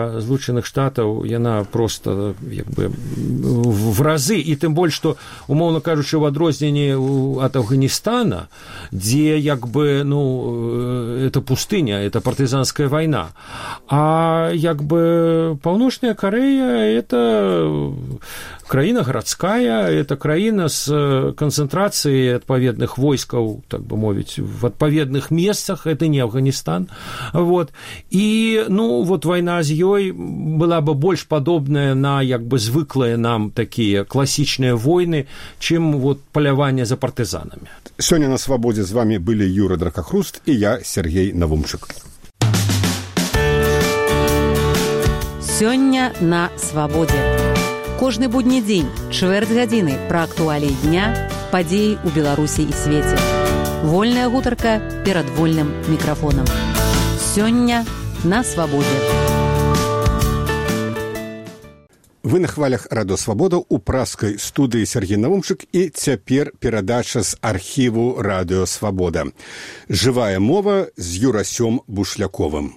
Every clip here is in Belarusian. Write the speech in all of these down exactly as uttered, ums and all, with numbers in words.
Злучаных Штатаў яна проста як бы в разы, і тым больш, што, умоўна кажучы, у адрозненні ад Афганістана, дзе як бы, ну, это пустыня, это партызанская вайна. А як бы Паўночная Карэя – это краіна гарадская, это краіна з канцэнтрацыяй адпаведных войскаў, так бы мовіць, в адпаведных месцах, это не Афганістан. Вот. І, ну, вот вайна з ёй была бы больш падобная на як бы звыклыя нам такія класічныя войны, чым вот паляванне за партызанамі. Сёння на свабодзе з вами былі Юра Дракахруст і я, Сергей Навумчык. Сёння на свабодзе. Кожны будні дзень, чвэрць гадзіны пра актуаліі дня, падзеі ў Беларусі і свеце. Вольная гутарка перад вольным мікрафонам. Сёння на свабодзе. Вы на хвалях Радыё Свабода ў праскай студыі Сергей Навумчык, і цяпер перадача з архіву Радыё Свабода. Жывая мова з Юрасём Бушляковым.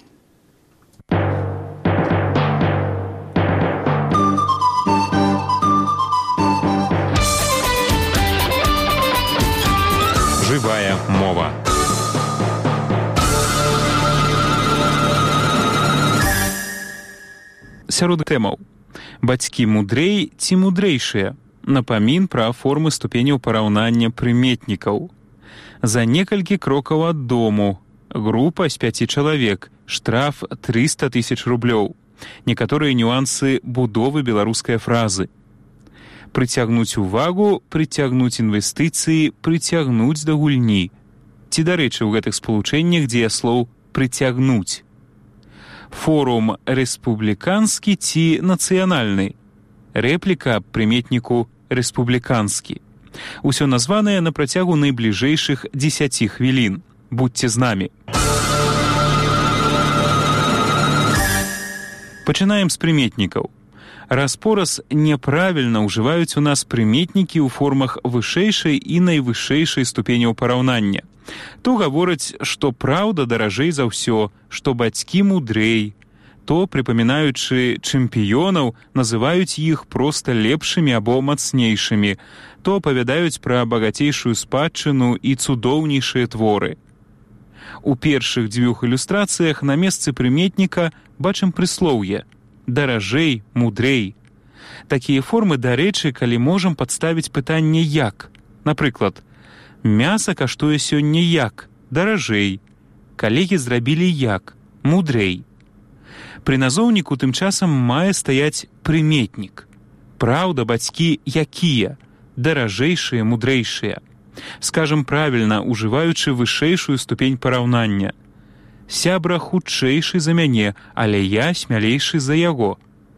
Жывая мова. Сярод тэмаў: бацькі мудрэй ці мудрэйшыя, напамін пра формы ступеняў параўнання прыметнікаў. За некалькі крокаў ад дому, група з пяці чалавек, штраф трыста тысяч рублёў. Некаторыя нюансы будовы беларускай фразы. Прыцягнуць увагу, прыцягнуць інвестыцыі, прыцягнуць да гульні. Ці, дарэчы, у гэтых спалучэннях дзеяслоў прыцягнуць. Форум рэспубліканскі ці нацыянальны. Рэпліка прыметніку рэспубліканскі. Усё названае на працягу найбліжэйшых дзесяці хвілін. Будьце з намі. Пачынаем з прыметнікаў. Раз-пораз няправільна ўжываюць у нас прыметнікі ў формах вышэйшай і найвышэйшай ступеняў параўнання. То гавораць, што праўда даражэй за ўсё, што бацькі мудрэй. То, прыпамінаючы чэмпіёнаў, называюць іх проста лепшымі або мацнейшымі. То апавядаюць пра багацейшую спадчыну і цудоўнейшыя творы. У першых дзвюх ілюстрацыях на месцы прыметніка бачым прыслоўе «даражэй, мудрэй». Такія формы, дарэчы, калі можам падставіць пытанне «як». Напрыклад, мяса каштуе сёння як? Даражэй. Калегі зрабілі як? Мудрэй. Пры назоўніку тым часам мае стаяць прыметнік. Праўда, бацькі якія? Даражэйшыя, мудрэйшыя. Скажам правільна, ужываючы вышэйшую ступень параўнання. Сябра хутчэйшы за мяне, але я смялейшы за яго.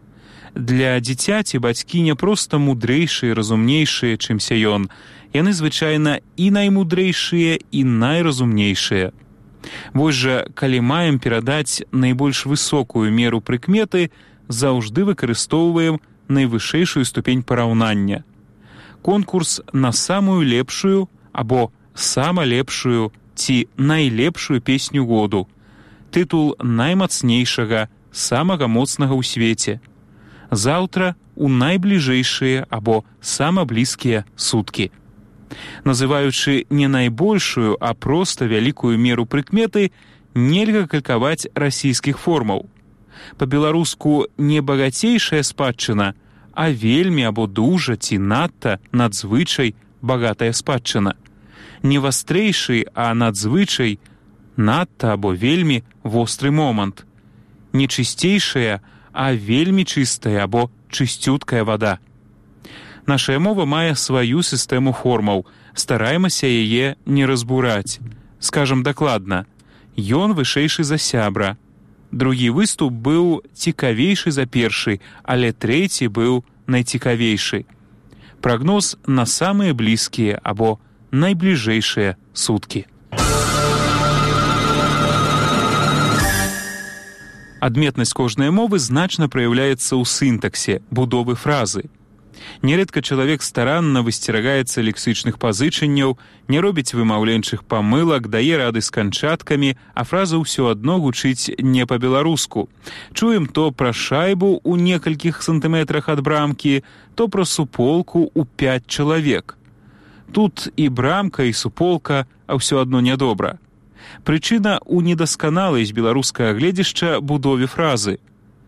Для дзіцяці бацькі не проста мудрэйшыя, разумнейшыя, чымся ён. Яны звычайна і наймудрейшыя, і найразумнейшыя. Вось жа, калі маем перадаць найбольш высокую меру прыкметы, заўжды выкарыстоўваем найвышэйшую ступень параўнання. Конкурс на самую лепшую або сама лепшую ці найлепшую песню году. Тытул наймацнейшага, самага моцнага ў свеце. Заўтра у найбліжэйшыя або сама блізкія суткі. Называючы не найбольшую, а проста вялікую меру прыкметы, нельга калькаваць расійскіх формаў. Па-беларуску не багацейшая спадчына, а вельмі або дужа ці надта, надзвычай багатая спадчына. Не вастрэйшы, а надзвычай, надта або вельмі востры момант. Не чысцейшая, а вельмі чыстая або чысцюткая вада. Нашая мова мае сваю сістэму формаў. Стараемся яе не разбураць. Скажам дакладна, ён вышэйшы за сябра. Другі выступ быў цікавейшы за першы, але трэці быў найцікавейшы. Прагноз на самыя блізкія або найбліжэйшыя суткі. Адметнасць кожнай мовы значна праяўляецца ў сінтаксе, будовы фразы. Нередка чалавек старанна высцерагаецца лексычных пазычанняў, не робіць вымаўленчых памылак, дае рады з канчаткамі, а фраза ўсё адно гучыць не па-беларуску. Чуем то пра шайбу ў некалькіх сантыметрах ад брамкі, то пра суполку ў пяць чалавек. Тут і брамка, і суполка, а ўсё адно нядобра. Прычына ў недасканалай з беларускага гледзяшча будове фразы.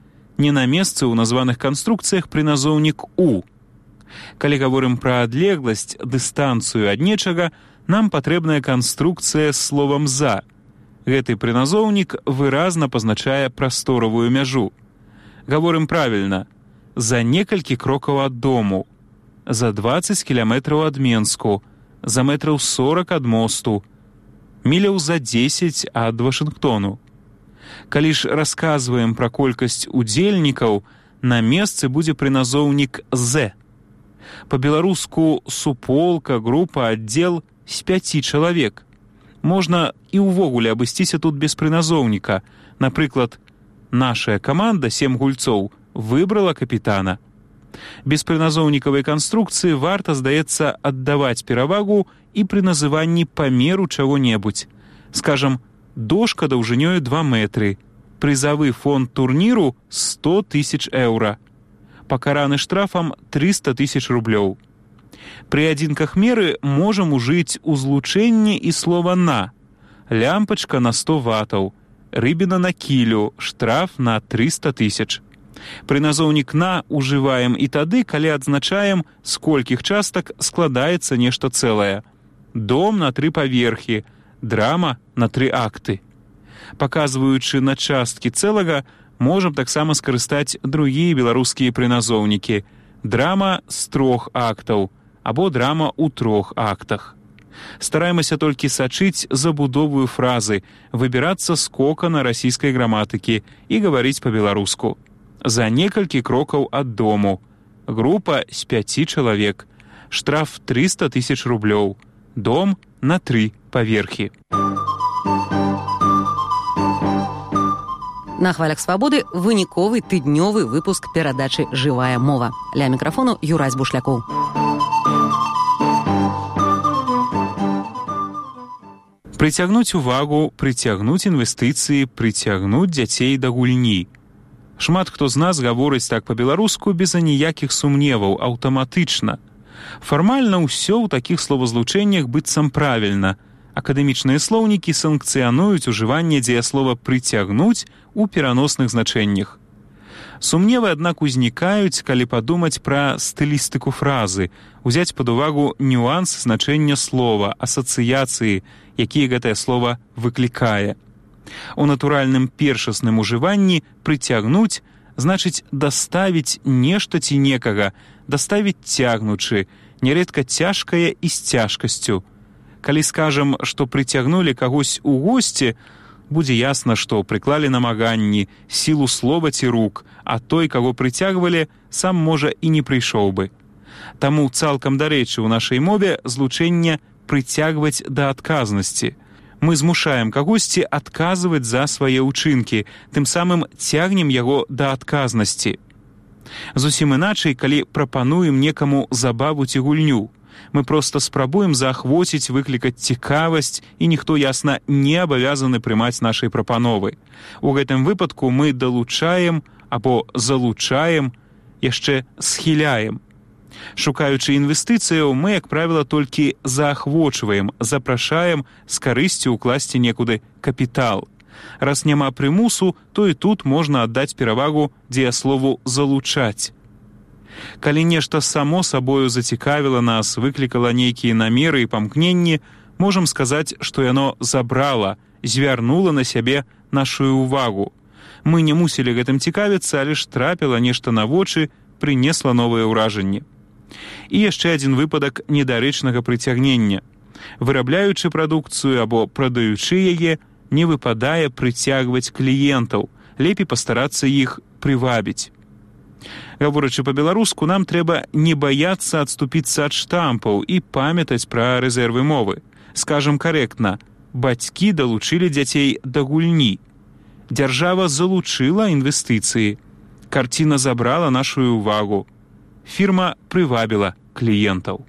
Не на месцы ў названых канструкцыях прыназоўнік «у». Калі гаворым пра адлегласць, дыстанцыю ад нечага, нам патрэбная канструкцыя з словам «за». Гэты прыназоўнік выразна пазначае прасторавую мяжу. Гаворым правільна. За некалькі крокаў ад дому, за дваццаць кіламетраў ад Менску, за метраў сорак ад мосту, міляў за дзесяць ад Вашынгтону. Калі ж расказваем пра колькасць удзельнікаў, на месцы будзе прыназоўнік «з». Па-беларуску суполка, група, аддзел з пяці чалавек. Можна і ўвогуле абысціся тут без прыназоўніка. Напрыклад, нашая каманда, сем гульцоў, выбрала капітана. Без прыназоўнікавай канструкцыі варта, здаецца, аддаваць перавагу і пры называнні памеру чаго-небудзь. Скажам, дошка даўжынёю два метры, прызавы фонд турніру сто тысяч еўра, пакараны штрафам трыста тысяч рублёў. Пры адзінках меры можам ужыць узлучэнне і слова «на». Лямпачка на сто ватаў, рыбіна на кілю, штраф на трыста тысяч. Прыназоўнік «на» ужываем і тады, калі адзначаем, з колькіх частак складаецца нешта цэлае. Дом на тры паверхі, драма на тры акты. Паказваючы на часткі цэлага, можам таксама скарыстаць другія беларускія прыназоўнікі. Драма з трох актаў або драма ў трох актах. Стараемся толькі сачыць забудовую фразы, выбірацца з кокана расійскай граматыкі і гаварыць па-беларуску. За некалькі крокаў ад дому. Група з пяці чалавек. Штраф трыста тысяч рублёў. Дом на тры паверхі. На хвалях свабоды выніковы тыднёвы выпуск перадачы «Жывая мова». Ля мікрафону Юрась Бушлякоў. Прыцягнуць увагу, прыцягнуць інвестыцыі, прыцягнуць дзяцей да гульні. Шмат хто з нас гаворыць так па-беларуску без аніякіх сумневаў, аўтаматычна. Фармальна ўсё ў такіх словазлучэннях быццам правільна. Акадэмічныя слоўнікі санкцыянуюць ужыванне дзеяслова «прыцягнуць» у пераносных значэннях. Сумневы, аднак, узнікаюць, калі падумаць пра стылістыку фразы, узяць пад увагу нюанс значэння слова, асацыяцыі, якія гэтае слова выклікае. У натуральным першасным ужыванні «прыцягнуць» значыць даставіць нешта ці некага, даставіць цягнучы, нярэдка цяжкае і з цяжкасцю. Калі скажам, што прыцягнулі кагось у госці, будзе ясна, што прыклалі намаганні, сілу слова ці рук, а той, каго прыцягвалі, сам, можа, і не прыйшоў бы. Таму цалкам дарэчы ў нашай мове злучэнне «прыцягваць да адказнасці». Мы змушаем кагосьці адказваць за свае ўчынкі, тым самым цягнем яго да адказнасці. Зусім іначай, калі прапануем некаму забаву ці гульню. Мы проста спрабуем заахвоціць, выклікаць цікавасць, і ніхто, ясна, не абавязаны прымаць нашай прапановы. У гэтым выпадку мы далучаем або залучаем, яшчэ схіляем. Шукаючы інвестыцыяў, мы, як правіла, толькі заахвочваем, запрашаем з карысцю ўкласці некуды капітал. Раз няма прымусу, то і тут можна аддаць перавагу дзеяслову «залучаць». Калі нешта само сабою зацікавіла нас, выклікала нейкія намеры і памкненні, можам сказаць, што яно забрала, звярнула на сябе нашую ўвагу. Мы не мусілі гэтым цікавіцца, але ж трапіла нешта на вочы, прынесла новыя ўражанні. І яшчэ адзін выпадак недарэчнага прыцягнення. Вырабляючы прадукцыю або прадаючы яе, не выпадае прыцягваць кліентаў, лепей пастарацца іх прывабіць. Гаворачы па-беларуску, нам трэба не баяцца адступіцца ад штампаў і памятаць пра рэзервы мовы. Скажам карэктна, бацькі далучылі дзяцей да гульні. Дзяржава залучыла інвестыцыі. Карціна забрала нашу ўвагу. фірма прывабіла кліентаў.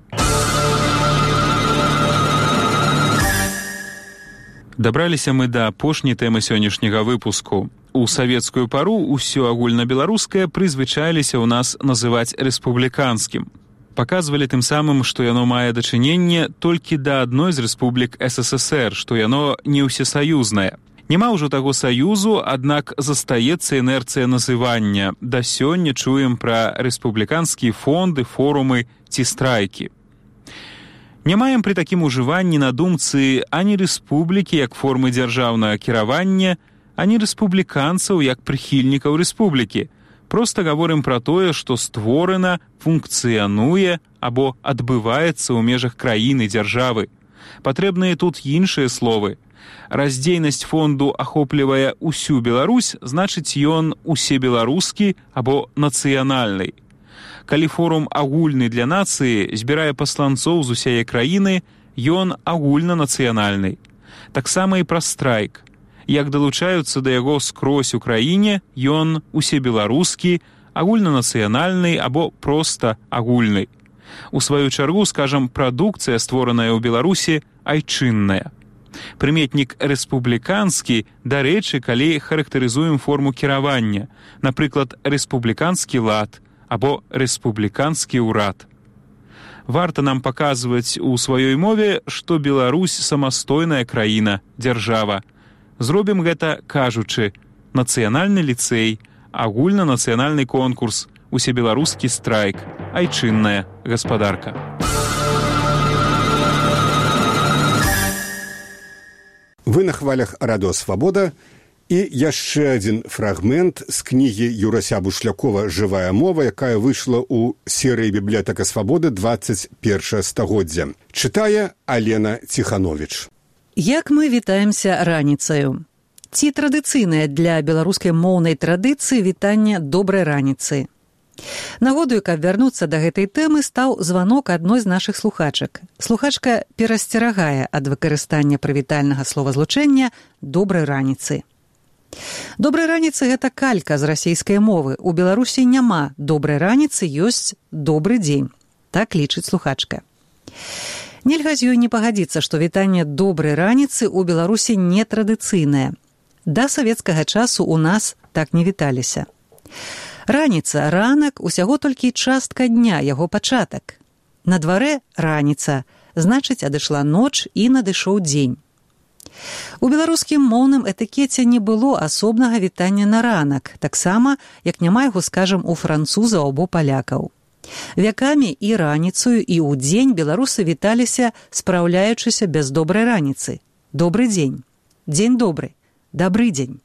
Дабраліся мы да апошняй тэмы сённяшняга выпуску. У савецкую пару ўсё агульнабеларускае прызвычаіліся ў нас называць рэспубліканскім. Паказвалі тым самым, што яно мае дачыненне толькі да адной з рэспублік эс эс эс эр, што яно не ўсесаюзнае. Няма ўжо таго саюзу, аднак застаецца інерцыя называння. Да сёння чуем пра рэспубліканскія фонды, форумы ці страйкі. Не маем пры такім ужыванні на думцы ані рэспублікі як формы дзяржаўнага кіравання, ані рэспубліканцаў як прыхільнікаў рэспублікі. Проста гаворым пра тое, што створана, функцыянуе або адбываецца ў межах краіны, дзяржавы. Патрэбныя тут іншыя словы. Раздзейнасць фонду ахоплівае ўсю Беларусь, значыць ён усебеларускі або нацыянальны. Калі форум агульны для нацыі збірае пасланцоў з усяе краіны, ён агульнанацыянальны. Таксама і пра страйк. Як далучаюцца да яго скрозь у краіне, ён усебеларускі, агульнанацыянальны або проста агульны. У сваю чаргу, скажам, прадукцыя, створаная ў Беларусі, айчынная. Прыметнік рэспубліканскі, дарэчы, калі характарызуем форму кіравання, напрыклад, рэспубліканскі лад або рэспубліканскі ўрад. Варта нам паказваць у сваёй мове, што Беларусь самастойная краіна, дзяржава. Зробім гэта, кажучы, нацыянальны ліцэй, агульнанацыянальны конкурс, усебеларускі страйк, айчынная гаспадарка. Вы на хвалях радыё Свабода. І яшчэ адзін фрагмент з кнігі Юрася Бушлякова «Жывая мова», якая выйшла ў серыі «Бібліятэка Свабоды» двадцать першае стагоддзя. Чытае Алена Ціхановіч. Як мы вітаемся раніцаю? Ці традыцыйнае для беларускай моўнай традыцыі вітанне добрай раніцы? Нагодаю, каб вярнуцца да гэтай тэмы, стаў званок адной з нашых слухачак. Слухачка перасцерагае ад выкарыстання прывітальнага словазлучэння «добрай раніцы». Добрай раніцы – гэта калька з расейскай мовы. У Беларусі няма добрай раніцы, ёсць добры дзень. Так лічыць слухачка. Нельга з ёй не пагадзіцца, што вітанне добрай раніцы ў Беларусі нетрадыцыйнае. Да савецкага часу ў нас так не віталіся. Раніца, ранак, усяго толькі частка дня, яго пачатак. На дварэ раніца, значыць, адышла ноч і надышоў дзень. У беларускім моўным этыкеце не было асобнага вітання на ранак, таксама, як няма яго, скажам, у французаў або палякаў. Вякамі і раніцаю, і ў дзень беларусы віталіся, спраўляючыся без добрай раніцы. Добры дзень. Дзень добры. Дабры дзень.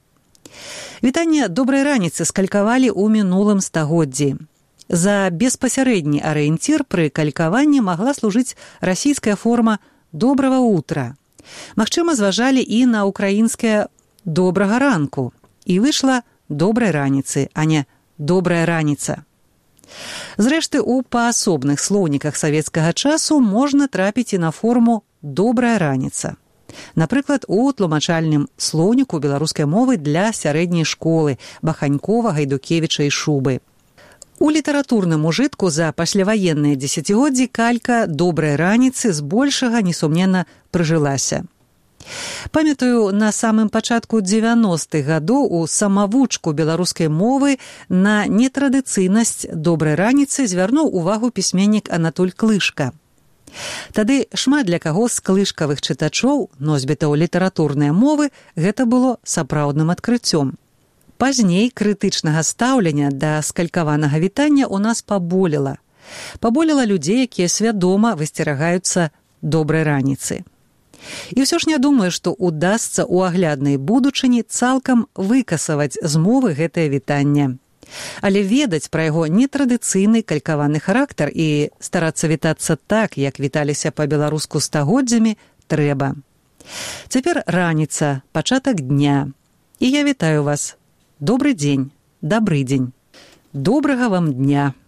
Вітанне добрай раніцы скалькавалі ў мінулым стагоддзі. За беспасярэдні арыенцір пры калькаванні магла служыць расійская форма «добрага утра». Магчыма, зважалі і на украінскае «добрага ранку». І выйшла «добрай раніцы», а не «добрая раніца». Зрэшты, у паасобных слоўніках савецкага часу можна трапіць і на форму «добрая раніца». Напрыклад, у тлумачальным слоўніку беларускай мовы для сярэдняй школы Баханькова, Гайдукевіча і Шубы. У літаратурным ужытку за пасляваенныя дзесяцігоддзі калька «добрай раніцы» збольшага, несумненна, прыжылася. Памятаю, на самым пачатку дзевяностых гадоў у самавучку беларускай мовы на нетрадыцыйнасць добрай раніцы звярнуў увагу пісьменнік Анатоль Клышка. Тады шмат для каго з клышкавых чытачоў, носьбітаў літаратурнай мовы, гэта было сапраўдным адкрыццём. Пазней крытычнага стаўлення да скалькаванага вітання ў нас паболела. Паболела людзей, якія свядома высцерагаюцца добрай раніцы. І ўсё ж не думаю, што удасца ў агляднай будучыні цалкам выкасаваць з мовы гэтае вітанне. Але ведаць пра яго нетрадыцыйны калькаваны характар і старацца вітацца так, як віталіся па-беларуску стагоддзямі, трэба. Цяпер раніца, пачатак дня. І я вітаю вас. Добры дзень, дабры дзень. Добрага вам дня.